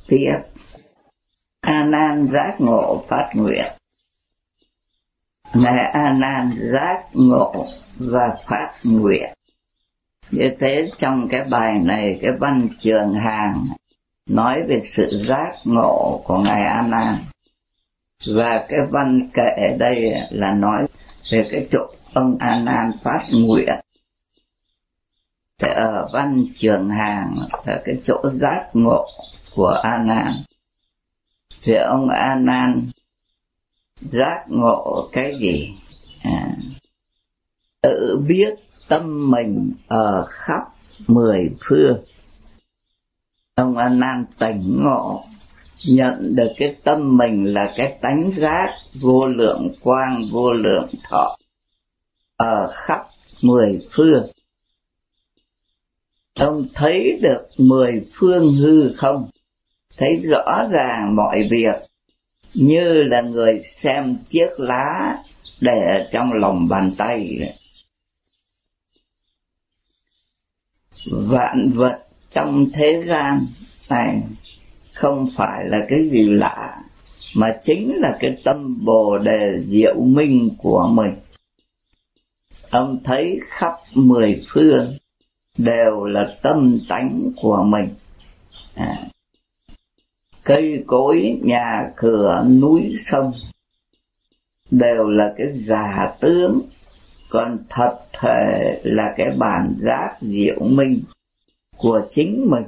tiếp. A Nan giác ngộ phát nguyện. Ngài A Nan giác ngộ và phát nguyện. Như thế trong cái bài này, cái văn Trường Hàng nói về sự giác ngộ của Ngài A Nan, và cái văn kệ đây là nói về cái chỗ ông A Nan phát nguyện. Thì ở văn Trường Hàng là cái chỗ giác ngộ của A Nan. Thì ông A Nan giác ngộ cái gì? Tự biết tâm mình ở khắp 10 phương. Ông A Nan tỉnh ngộ, nhận được cái tâm mình là cái tánh giác vô lượng quang vô lượng thọ ở khắp 10 phương. Ông thấy được 10 phương hư không, thấy rõ ràng mọi việc như là người xem chiếc lá để ở trong lòng bàn tay. Vạn vật trong thế gian này không phải là cái gì lạ, mà chính là cái tâm Bồ Đề diệu minh của mình. Ông thấy khắp 10 phương đều là tâm tánh của mình. Cây cối, nhà cửa, núi sông đều là cái giả tướng, còn thật thể là cái bản giác diệu minh của chính mình.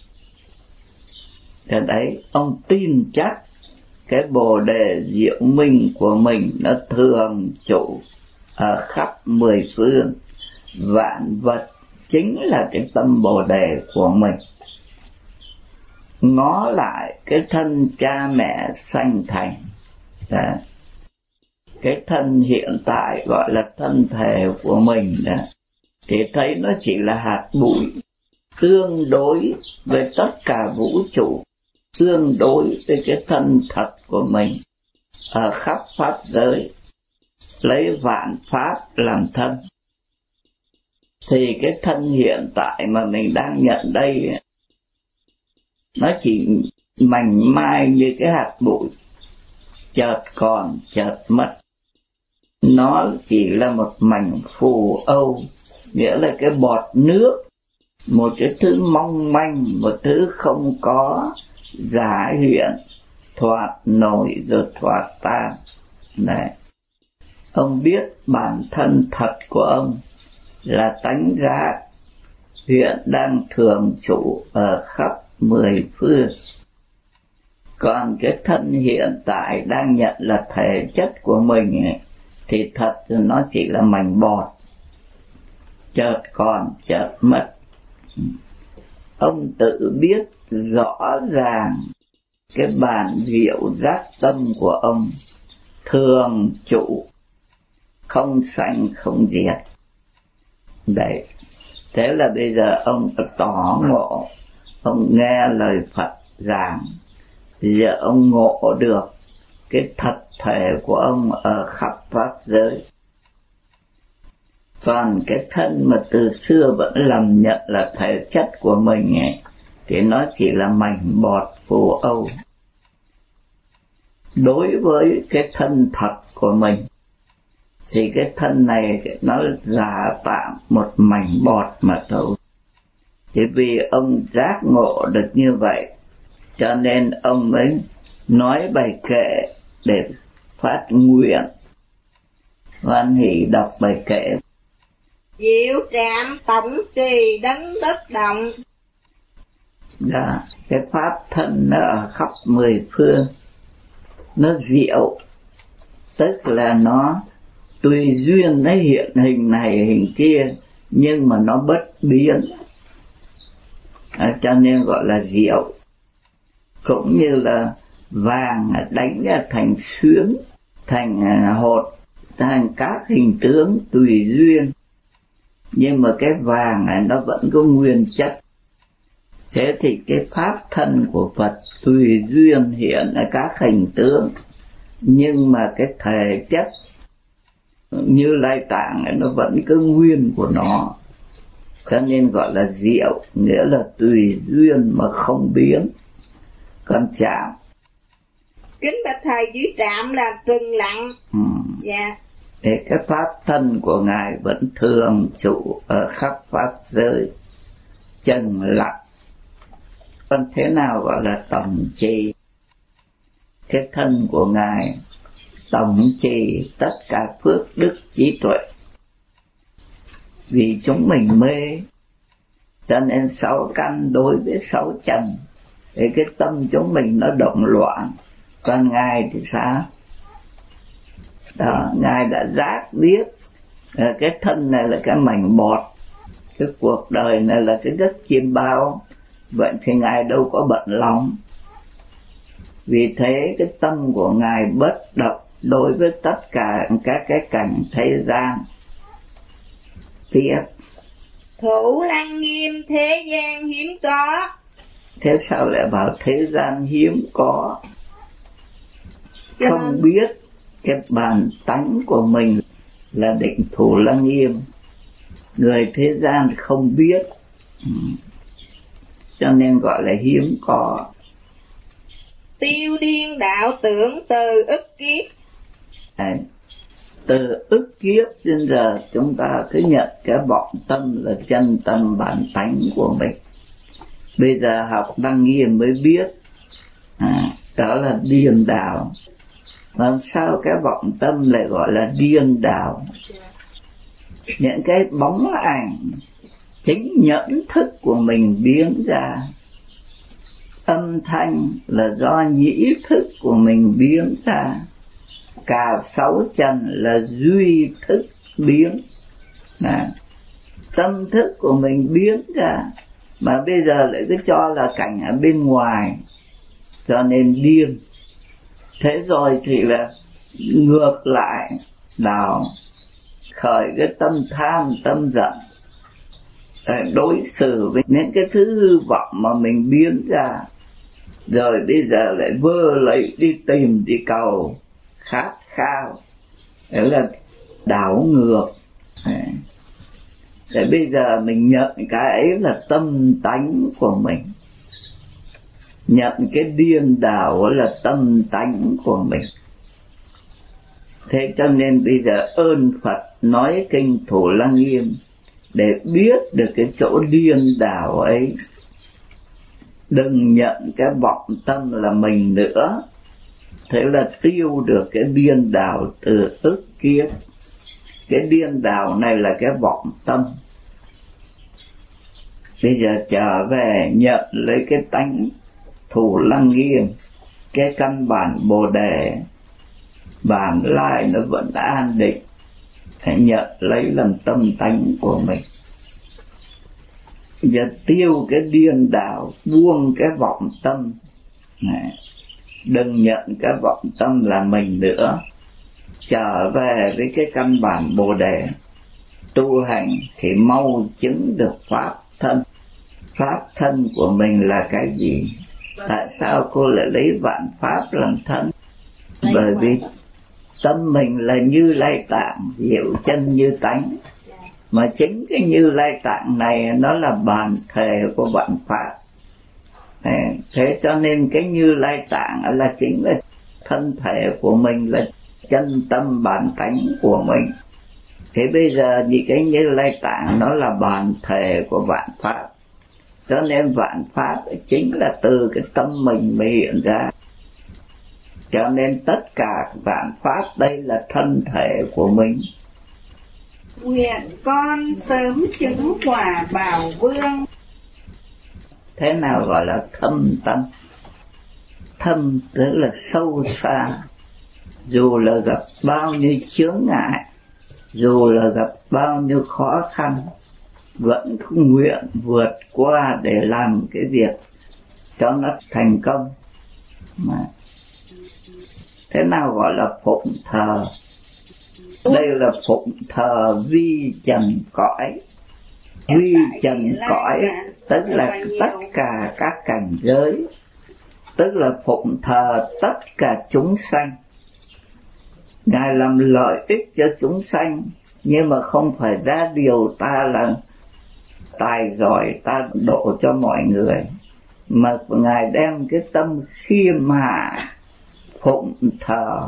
Thế đấy, ông tin chắc cái Bồ Đề diệu minh của mình nó thường trụ ở khắp 10 phương. Vạn vật chính là cái tâm Bồ Đề của mình. Ngó lại cái thân cha mẹ sanh thành, cái thân hiện tại gọi là thân thể của mình đó, thì thấy nó chỉ là hạt bụi, tương đối với tất cả vũ trụ, tương đối với cái thân thật của mình ở khắp pháp giới, lấy vạn pháp làm thân. Thì cái thân hiện tại mà mình đang nhận đây, nó chỉ mảnh mai như cái hạt bụi, chợt còn chợt mất. Nó chỉ là một mảnh phù âu, nghĩa là cái bọt nước, một cái thứ mong manh, một thứ không có, giả hiện, thoạt nổi rồi thoạt tan. Này, ông biết bản thân thật của ông là tánh giác hiện đang thường trụ ở khắp 10 phương. Còn cái thân hiện tại đang nhận là thể chất của mình ấy, thì thật nó chỉ là mảnh bọt, chợt còn chợt mất. Ông tự biết rõ ràng cái bản diệu giác tâm của ông thường trụ, không sanh không diệt. Đấy, thế là bây giờ ông tỏ ngộ, ông nghe lời Phật giảng, giờ ông ngộ được cái thật thể của ông ở khắp pháp giới. Còn cái thân mà từ xưa vẫn làm nhận là thể chất của mình ấy, thì nó chỉ là mảnh bọt phù âu. Đối với cái thân thật của mình thì cái thân này nó giả tạm một mảnh bọt mà thôi. Thì vì ông giác ngộ được như vậy, cho nên ông mới nói bài kệ để phát nguyện. Hoan hỷ đọc bài kệ. Diệu trạm tổng trì đấng đất động. Đó, cái pháp thân nó ở khắp 10 phương, nó diệu, tức là nó tùy duyên nó hiện hình này hình kia, nhưng mà nó bất biến, cho nên gọi là diệu. Cũng như là vàng đánh thành xuyến, thành hột, thành các hình tướng tùy duyên, nhưng mà cái vàng này nó vẫn có nguyên chất. Thế thì cái pháp thân của Phật tùy duyên hiện ở các hình tướng, nhưng mà cái thể chất Như Lai Tạng này nó vẫn cứ nguyên của nó, cho nên gọi là diệu, nghĩa là tùy duyên mà không biến. Còn Trạm? Kính bạch thầy, dưới Trạm là trừng lặng. Dạ. Thì cái pháp thân của Ngài vẫn thường trụ ở khắp pháp giới, trần lặng. Còn thế nào gọi là tổng trì? Cái thân của Ngài tổng trì tất cả phước đức trí tuệ. Vì chúng mình mê, cho nên 6 căn đối với 6 trần, thì cái tâm chúng mình nó động loạn. Còn Ngài thì sao? Đó, Ngài đã giác biết cái thân này là cái mảnh bọt, cái cuộc đời này là cái đất chiêm bao. Vậy thì Ngài đâu có bận lòng. Vì thế cái tâm của Ngài bất động đối với tất cả các cái cảnh thế gian. Tiếp. Thủ lăng nghiêm thế gian hiếm có. Thế sao lại bảo thế gian hiếm có? Không biết cái bản tánh của mình là định thủ lăng nghiêm. Người thế gian không biết, cho nên gọi là hiếm có. Tiêu điên đạo tưởng từ ức kiếp. Từ ức kiếp đến giờ chúng ta cứ nhận cái vọng tâm là chân tâm bản tánh của mình. Bây giờ học Lăng Nghiêm mới biết đó là điên đạo. Làm sao cái vọng tâm lại gọi là điên đạo? Những cái bóng ảnh chính nhẫn thức của mình biến ra. Âm thanh là do nhĩ thức của mình biến ra. Cả 6 trần là duy thức biến. Tâm thức của mình biến ra, mà bây giờ lại cứ cho là cảnh ở bên ngoài, cho nên điên. Thế rồi thì là ngược lại đào khởi cái tâm tham, tâm giận, đối xử với những cái thứ hư vọng mà mình biến ra. Rồi bây giờ lại vơ lấy đi tìm đi cầu, khát khao, đó là đảo ngược. Để bây giờ mình nhận cái ấy là tâm tánh của mình, nhận cái điên đảo là tâm tánh của mình. Thế cho nên bây giờ ơn Phật nói kinh Thủ Lăng Nghiêm để biết được cái chỗ điên đảo ấy. Đừng nhận cái vọng tâm là mình nữa. Thế là tiêu được cái điên đảo từ ức kiếp. Cái điên đảo này là cái vọng tâm. Bây giờ trở về nhận lấy cái tánh Thủ Lăng Nghiêm, cái căn bản Bồ Đề, bản lai nó vẫn an định. Hãy nhận lấy làm tâm tánh của mình. Giờ tiêu cái điên đảo, buông cái vọng tâm. Đừng nhận cái vọng tâm là mình nữa. Trở về với cái căn bản Bồ Đề, tu hành thì mau chứng được pháp thân. Pháp thân của mình là cái gì? Tại sao cô lại lấy vạn pháp làm thân? Bởi vì tâm mình là Như Lai Tạng, hiểu chân như tánh. Mà chính cái Như Lai Tạng này nó là bản thể của vạn pháp. Thế cho nên cái Như Lai Tạng là chính là thân thể của mình, là chân tâm bản tánh của mình. Thế bây giờ vì cái Như Lai Tạng nó là bản thể của vạn pháp, cho nên vạn pháp chính là từ cái tâm mình mới hiện ra. Cho nên tất cả vạn pháp đây là thân thể của mình. Nguyện con sớm chứng quả Bảo Vương. Thế nào gọi là thâm tâm? Thâm tức là sâu xa. Dù là gặp bao nhiêu chướng ngại, dù là gặp bao nhiêu khó khăn, vẫn nguyện vượt qua để làm cái việc cho nó thành công. Thế nào gọi là phụng thờ? Đây là phụng thờ vi trần cõi. Vi trần cõi tức là tất cả các cảnh giới, tức là phụng thờ tất cả chúng sanh. Ngài làm lợi ích cho chúng sanh, nhưng mà không phải ra điều ta là tài giỏi ta độ cho mọi người. mà Ngài đem cái tâm khiêm hạ phụng thờ,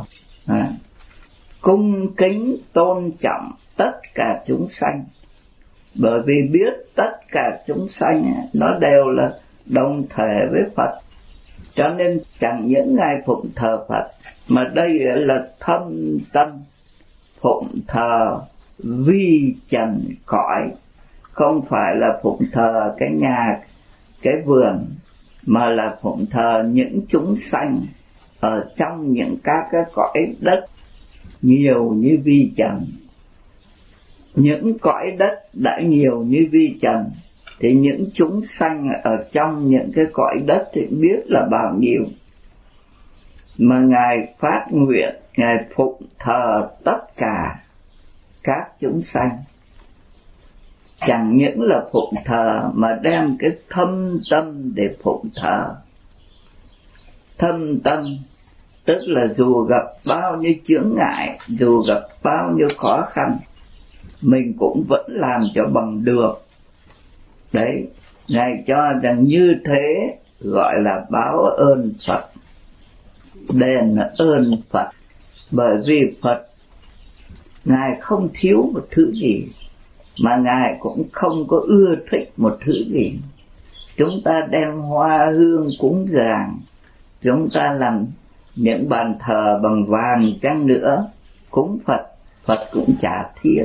cung kính tôn trọng tất cả chúng sanh. Bởi vì biết tất cả chúng sanh nó đều là đồng thể với Phật, cho nên chẳng những Ngài phụng thờ Phật, mà đây là thâm tâm phụng thờ vi trần cõi, không phải là phụng thờ cái nhà, cái vườn, mà là phụng thờ những chúng sanh ở trong những các cái cõi đất nhiều như vi trần. Những cõi đất đã nhiều như vi trần, thì những chúng sanh ở trong những cái cõi đất thì biết là bao nhiêu. Mà Ngài phát nguyện, Ngài phụng thờ tất cả các chúng sanh. Chẳng những là phụng thờ mà đem cái thâm tâm để phụng thờ. Thâm tâm tức là dù gặp bao nhiêu chướng ngại, dù gặp bao nhiêu khó khăn, mình cũng vẫn làm cho bằng được. Đấy, Ngài cho rằng như thế gọi là báo ơn Phật, đền ơn Phật. Bởi vì Phật, Ngài không thiếu một thứ gì, mà Ngài cũng không có ưa thích một thứ gì. Chúng ta đem hoa hương cúng dường, chúng ta làm những bàn thờ bằng vàng chăng nữa, cúng Phật, Phật cũng chả thiết.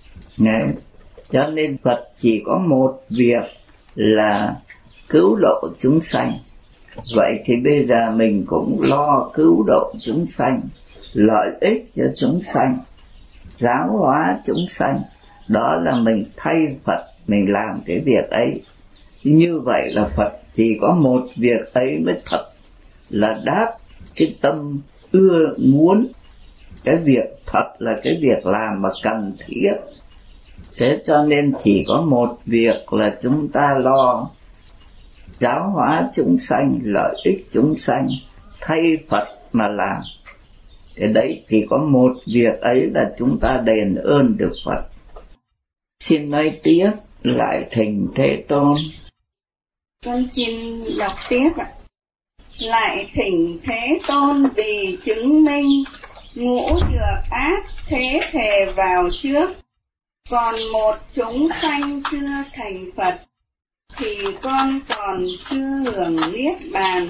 Cho nên Phật chỉ có một việc là cứu độ chúng sanh. Vậy thì bây giờ mình cũng lo cứu độ chúng sanh, lợi ích cho chúng sanh, giáo hóa chúng sanh. Đó là mình thay Phật, mình làm cái việc ấy. Như vậy là Phật chỉ có một việc ấy mới thật là đáp cái tâm ưa muốn. Cái việc thật là cái việc làm mà cần thiết. Thế cho nên chỉ có một việc là chúng ta lo giáo hóa chúng sanh, lợi ích chúng sanh, thay Phật mà làm. Cái đấy chỉ có một việc ấy là chúng ta đền ơn được Phật. Xin nói tiếp lại thỉnh Thế Tôn. Con xin đọc tiếp ạ. Lại thỉnh Thế Tôn vì chứng minh ngũ nhược ác thế thề vào trước. Còn một chúng sanh chưa thành Phật, thì con còn chưa hưởng niết bàn.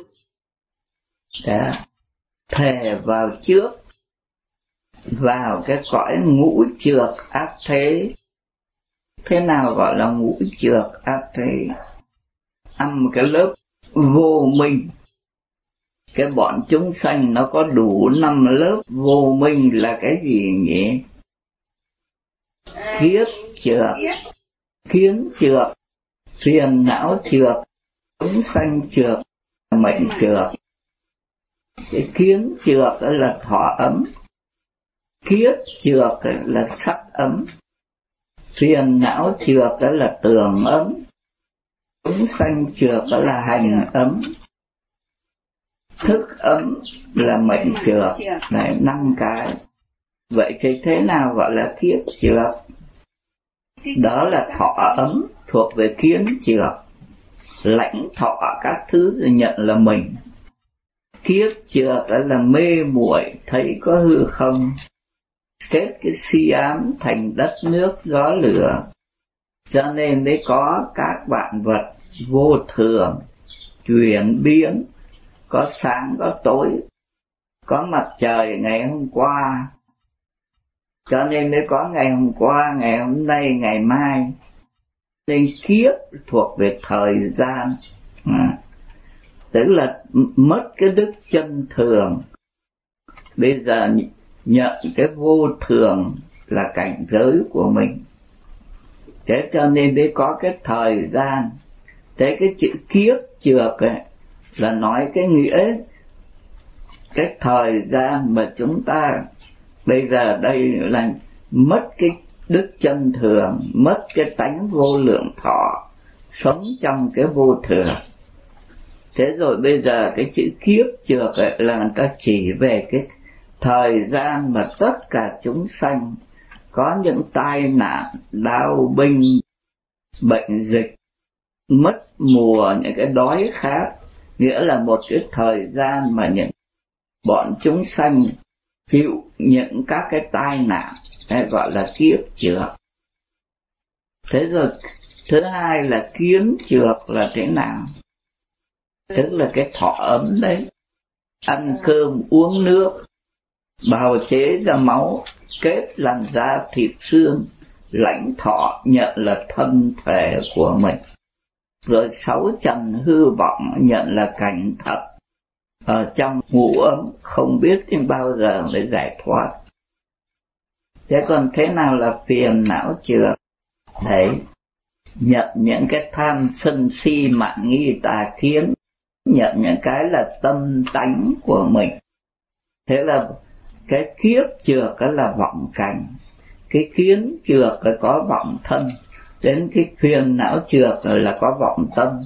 Đã thề vào trước, vào cái cõi ngũ trược ác thế. Thế nào gọi là ngũ trược ác thế? Ăn một cái lớp vô minh. Cái bọn chúng sanh nó có đủ 5 lớp vô minh là cái gì nhỉ? Kiết trược, kiến trược, phiền não trược, chúng sanh trược, mệnh trược. Cái kiến trược là thọ ấm, kiết trược là sắc ấm, phiền não trược là tường ấm, chúng sanh trược là hành ấm, thức ấm là mệnh trược. Này 5 cái. Vậy thì thế nào gọi là kiết trược? Đó là thọ ấm thuộc về kiến trược, lãnh thọ các thứ rồi nhận là mình. Kiết trược là mê muội thấy có hư không, kết cái si ám thành đất nước gió lửa. Cho nên mới có các vạn vật vô thường, chuyển biến, có sáng có tối, có mặt trời ngày hôm qua, cho nên mới có ngày hôm qua, ngày hôm nay, ngày mai. Nên kiếp thuộc về thời gian, tức là mất cái đức chân thường. Bây giờ nhận cái vô thường là cảnh giới của mình. Thế cho nên mới có cái thời gian. Thế cái chữ kiếp trược ấy là nói cái nghĩa, cái thời gian mà chúng ta bây giờ đây là mất cái đức chân thường, mất cái tánh vô lượng thọ, sống trong cái vô thường. Thế rồi bây giờ cái chữ kiếp trược ấy là người ta chỉ về cái thời gian mà tất cả chúng sanh có những tai nạn, đau binh, bệnh dịch, mất mùa, những cái đói khát, nghĩa là một cái thời gian mà những bọn chúng sanh chịu những các cái tai nạn, hay gọi là kiếp trược. Thế rồi thứ hai là kiến trược là thế nào? Tức là cái thọ ấm đấy, ăn cơm uống nước, bào chế ra máu, kết làm da thịt xương, lãnh thọ nhận là thân thể của mình. Rồi sáu trần hư vọng nhận là cảnh thật, ở trong ngủ ấm không biết đến bao giờ để giải thoát. Thế còn thế nào là phiền não trược? Đấy, nhận những cái tham sân si mạn nghi tà kiến, nhận những cái là tâm tánh của mình. Thế là cái kiếp trược đó là vọng cảnh, cái kiến trược là có vọng thân, đến cái phiền não trược là có vọng tâm.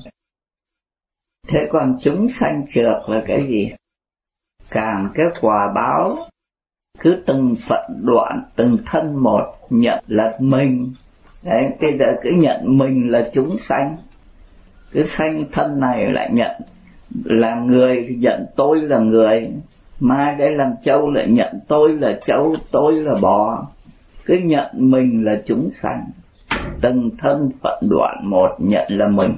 Thế còn chúng sanh trược là cái gì? Càng cái quả báo, cứ từng phận đoạn, từng thân một nhận là mình. Đấy, bây giờ cứ nhận mình là chúng sanh, cứ sanh thân này lại nhận là người, nhận tôi là người, mai đây làm trâu lại nhận tôi là trâu, tôi là bò, cứ nhận mình là chúng sanh, từng thân phận đoạn một nhận là mình.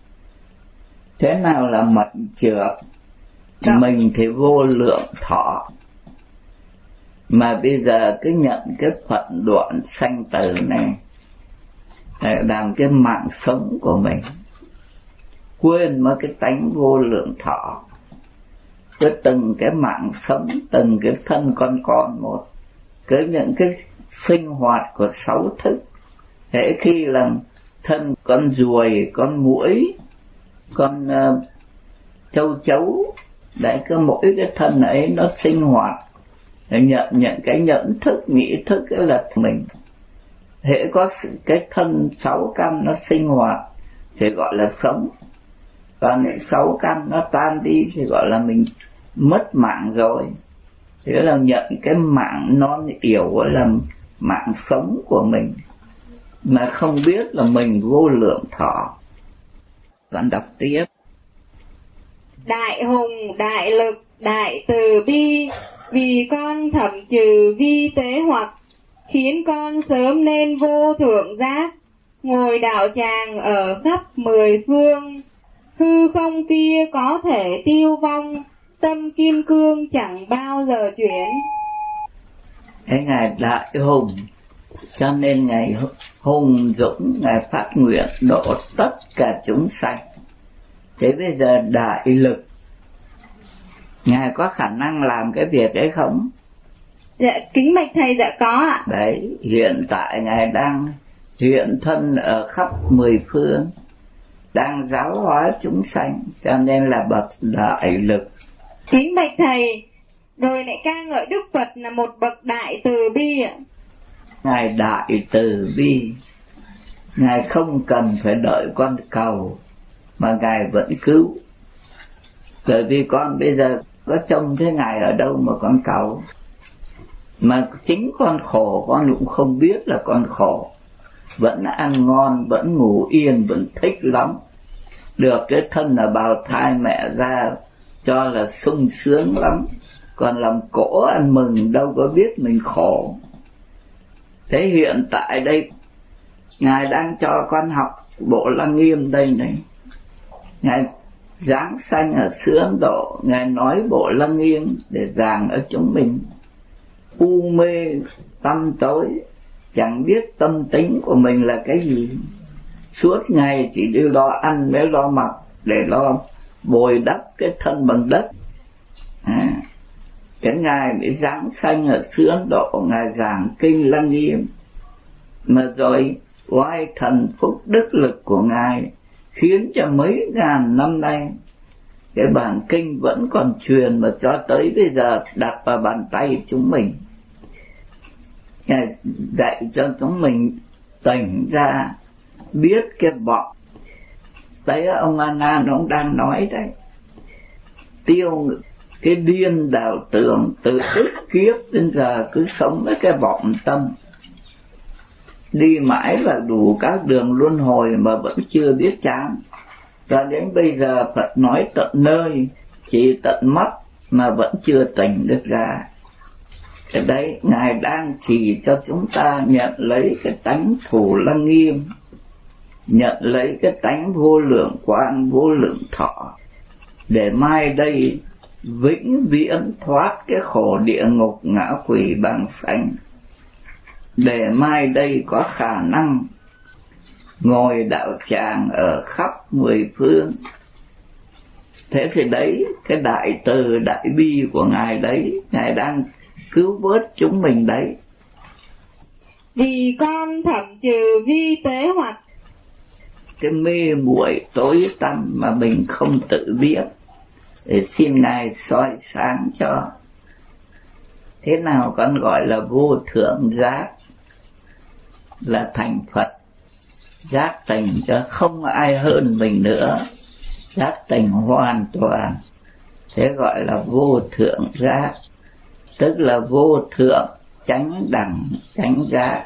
Thế nào là mệnh trược? Mình thì vô lượng thọ, mà bây giờ cứ nhận cái phận đoạn sanh tử này làm cái mạng sống của mình, quên mất cái tánh vô lượng thọ. Cứ từng cái mạng sống, từng cái thân con một, cứ những cái sinh hoạt của sáu thức. Hễ khi là thân con ruồi, con muỗi, con châu chấu, đấy, cứ mỗi cái thân ấy nó sinh hoạt, nhận cái nhận thức, nghĩ thức là mình. Hễ có cái thân sáu căn nó sinh hoạt thì gọi là sống, còn sáu căn nó tan đi thì gọi là mình mất mạng rồi. Thế là nhận cái mạng non yểu là mạng sống của mình, mà không biết là mình vô lượng thọ. Còn đọc tiếp. Đại hùng, đại lực, đại từ bi, vì con thẩm trừ vi tế hoặc, khiến con sớm nên vô thượng giác, ngồi đạo tràng ở khắp mười phương. Hư không kia có thể tiêu vong, tâm kim cương chẳng bao giờ chuyển. Thế Ngài đại hùng, cho nên Ngài hùng dũng, Ngài phát nguyện độ tất cả chúng sanh. Thế bây giờ đại lực, Ngài có khả năng làm cái việc ấy không? Dạ, kính bạch thầy, dạ có ạ. Đấy, hiện tại Ngài đang hiện thân ở khắp mười phương, đang giáo hóa chúng sanh, cho nên là bậc đại lực. Kính bạch thầy, rồi lại ca ngợi Đức Phật là một bậc đại từ bi ạ. Ngài đại từ bi, Ngài không cần phải đợi con cầu, mà Ngài vẫn cứu. Bởi vì con bây giờ có trông thấy Ngài ở đâu mà con cầu. Mà chính con khổ, con cũng không biết là con khổ. Vẫn ăn ngon, vẫn ngủ yên, vẫn thích lắm. Được cái thân là bào thai mẹ ra cho là sung sướng lắm. Còn làm cỗ ăn mừng đâu có biết mình khổ. Thế hiện tại đây Ngài đang cho con học bộ Lăng Nghiêm đây này. Ngài giáng sanh ở xứ Ấn Độ, Ngài nói bộ Lăng Nghiêm để giảng ở chúng mình. U mê tâm tối, chẳng biết tâm tính của mình là cái gì. Suốt ngày chỉ đi lo ăn mới lo mặc, để lo bồi đắp cái thân bằng đất. Cái Ngài mới giáng sanh ở xứ Ấn Độ, Ngài giảng kinh Lăng Nghiêm. Mà rồi oai thần phúc đức lực của Ngài khiến cho mấy ngàn năm nay cái bản kinh vẫn còn truyền, mà cho tới bây giờ đặt vào bàn tay chúng mình. Ngài dạy cho chúng mình tỉnh ra, biết cái vọng. Đấy ông A Nan ông đang nói đấy, tiêu cái điên đảo tưởng từ ức kiếp đến giờ cứ sống với cái vọng tâm. đi mãi là đủ các đường luân hồi mà vẫn chưa biết chán. Cho đến bây giờ Phật nói tận nơi, chỉ tận mắt mà vẫn chưa tỉnh được ra. Cái đấy Ngài đang chỉ cho chúng ta nhận lấy cái tánh thủ lăng nghiêm, nhận lấy cái tánh vô lượng quang, vô lượng thọ, để mai đây vĩnh viễn thoát cái khổ địa ngục ngã quỷ bàng sanh, để mai đây có khả năng ngồi đạo tràng ở khắp mười phương. Thế thì đấy, cái đại từ đại bi của Ngài đấy, Ngài đang cứu vớt chúng mình đấy. Vì con thẩm trừ vi tế hoặc. Cái mê muội tối tăm mà mình không tự biết, để xin Ngài soi sáng cho. Thế nào con gọi là vô thượng giác? Là thành Phật, giác tỉnh cho không ai hơn mình nữa, giác tỉnh hoàn toàn. Thế gọi là vô thượng giác, tức là vô thượng chánh đẳng chánh giác.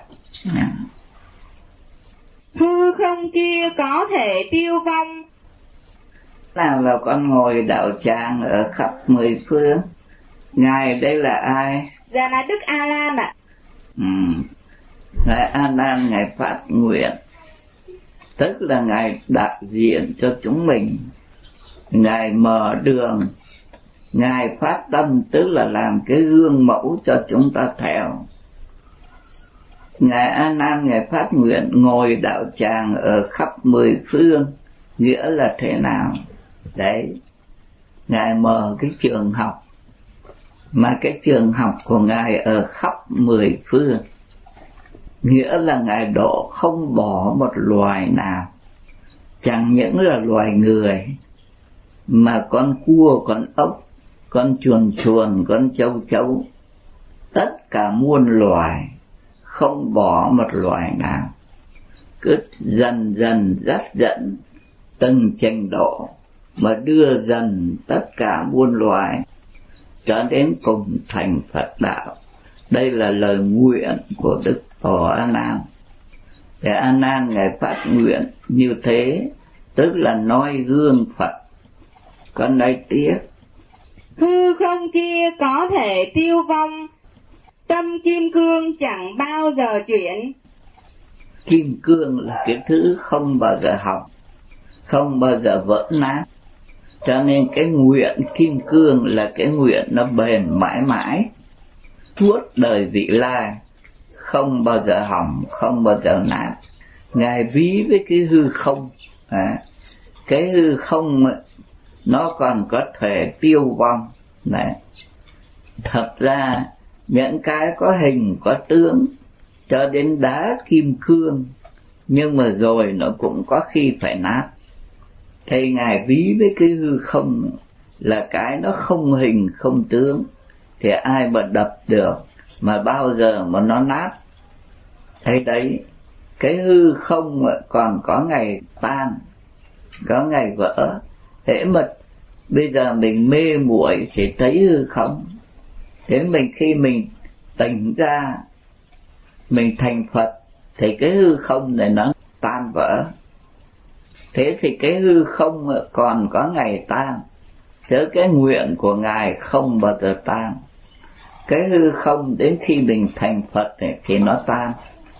Hư không kia có thể tiêu vong. Nào là con ngồi đạo tràng ở khắp mười phương. Ngài đây là ai? Dạ là Đức A Nan ạ. Ngài A Nan, Ngài phát nguyện, tức là Ngài đại diện cho chúng mình. Ngài mở đường, Ngài phát tâm, tức là làm cái gương mẫu cho chúng ta theo. Ngài A Nan, Ngài phát nguyện ngồi đạo tràng ở khắp mười phương, nghĩa là thế nào? Đấy, Ngài mở cái trường học, mà cái trường học của Ngài ở khắp mười phương, nghĩa là Ngài độ không bỏ một loài nào, chẳng những là loài người, mà con cua, con ốc, con chuồn chuồn, con châu chấu, tất cả muôn loài, không bỏ một loài nào, cứ dần dần dắt dẫn từng trình độ mà đưa dần tất cả muôn loài cho đến cùng thành Phật đạo. Đây là lời nguyện của Đức Phổ A Nan. Để A Nan Ngài phát nguyện như thế, tức là noi gương Phật. Con nói tiếp. Hư không kia có thể tiêu vong, tâm kim cương chẳng bao giờ chuyển. Kim cương là cái thứ không bao giờ hỏng, không bao giờ vỡ nát. Cho nên cái nguyện kim cương là cái nguyện nó bền mãi mãi, suốt đời vị lai, không bao giờ hỏng, không bao giờ nát. Ngài ví với cái hư không, cái hư không nó còn có thể tiêu vong. Này, thật ra những cái có hình có tướng, cho đến đá kim cương, nhưng mà rồi nó cũng có khi phải nát. Thì Ngài ví với cái hư không là cái nó không hình không tướng, thì ai mà đập được, mà bao giờ mà nó nát. Thế đấy, cái hư không còn có ngày tan, có ngày vỡ. Thế mà bây giờ mình mê muội thì thấy hư không. Thế khi mình tỉnh ra, mình thành Phật, thì cái hư không này nó tan vỡ. Thế thì cái hư không còn có ngày tan, chứ cái nguyện của Ngài không bao giờ tan. Cái hư không đến khi mình thành Phật thì nó tan.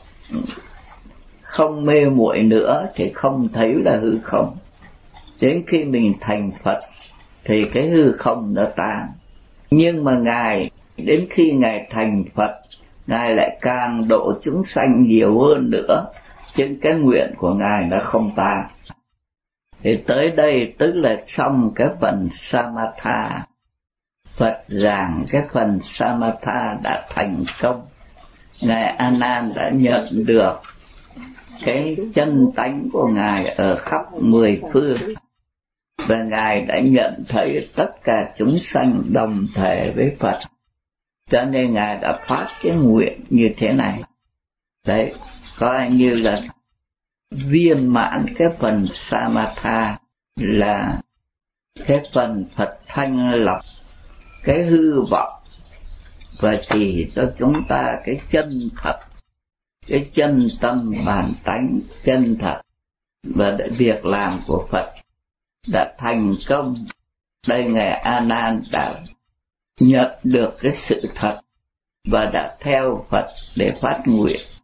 Không mê muội nữa thì không thấy là hư không. Đến khi mình thành Phật thì cái hư không nó tan. Nhưng mà Ngài, đến khi Ngài thành Phật, Ngài lại càng độ chúng sanh nhiều hơn nữa, chứ cái nguyện của Ngài nó không tan. Thì tới đây tức là xong cái phần Samatha. Phật giảng cái phần Samatha đã thành công. Ngài A Nan đã nhận được cái chân tánh của Ngài ở khắp mười phương, và Ngài đã nhận thấy tất cả chúng sanh đồng thể với Phật. Cho nên Ngài đã phát cái nguyện như thế này. Đấy, coi như là viên mãn cái phần Samatha, là cái phần Phật thanh lọc cái hư vọng và chỉ cho chúng ta cái chân thật. cái chân tâm bản tánh chân thật và việc làm của Phật đã thành công. Đây Ngài A Nan đã nhận được cái sự thật và đã theo Phật để phát nguyện